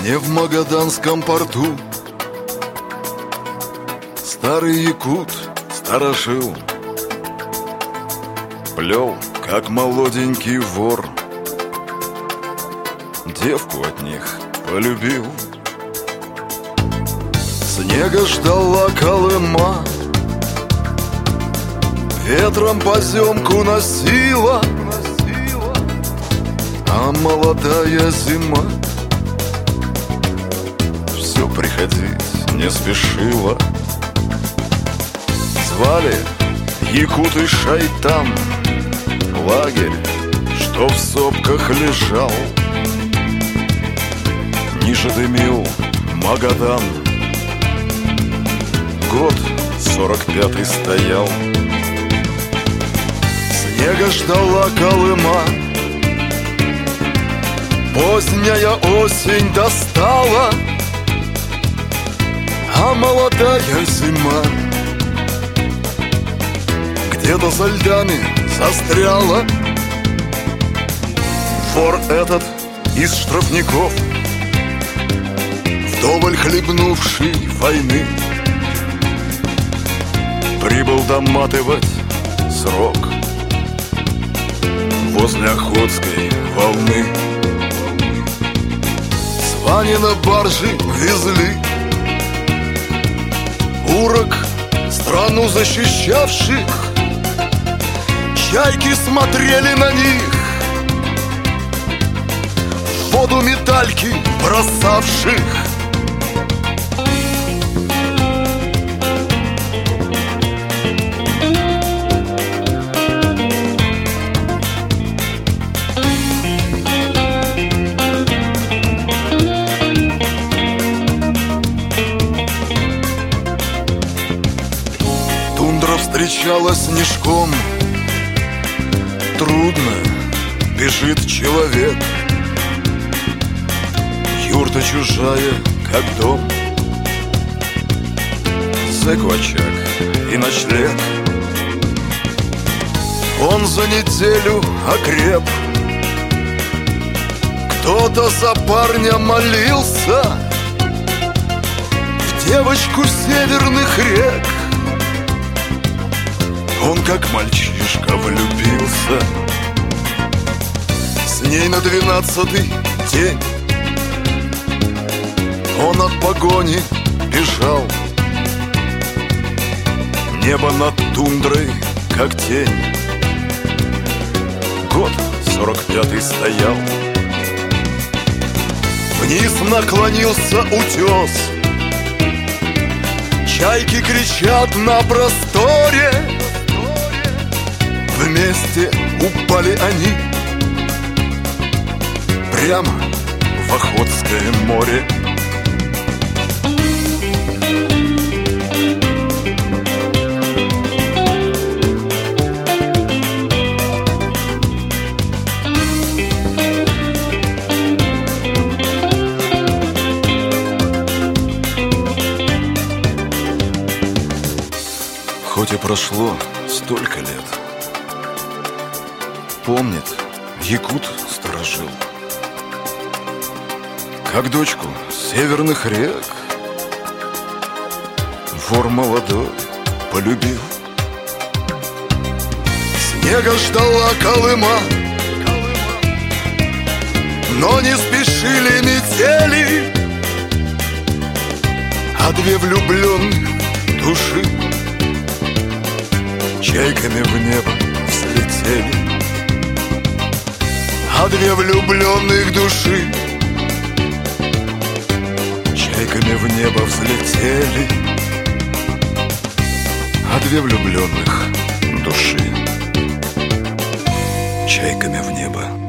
Не в Магаданском порту старый якут сторожил, плел, как молоденький вор, девку от них полюбил. Снега ждала Колыма, ветром поземку носила, а молодая зима все приходить не спешила. Звали якуты Шайтан, лагерь, что в сопках лежал. Ниже дымил Магадан, год 45-й стоял. Снега ждала Колыма, поздняя осень достала, а молодая зима где-то за льдами застряла. Вор этот из штрафников, вдоволь хлебнувший войны, прибыл доматывать срок возле Охотской волны. Свани на баржи везли урок страну защищавших, чайки смотрели на них, в воду медальки бросавших. Тундра встречала снежком, трудно бежит человек. Юрта чужая, как дом, зэку очаг и ночлег. Он за неделю окреп, кто-то за парня молился, в девочку северных рек. Он как мальчишка влюбился, с ней на 12-й день он от погони бежал. Небо над тундрой, как тень, год 45-й стоял. Вниз наклонился утес, чайки кричат на просторе, вместе упали они прямо в Охотское море. Хоть и прошло столько лет, помнит якут сторожил, как дочку северных рек вор молодой полюбил. Снега ждала Колыма, но не спешили метели, а две влюбленных души чайками в небо взлетели. А две влюбленных души чайками в небо взлетели. А две влюбленных души чайками в небо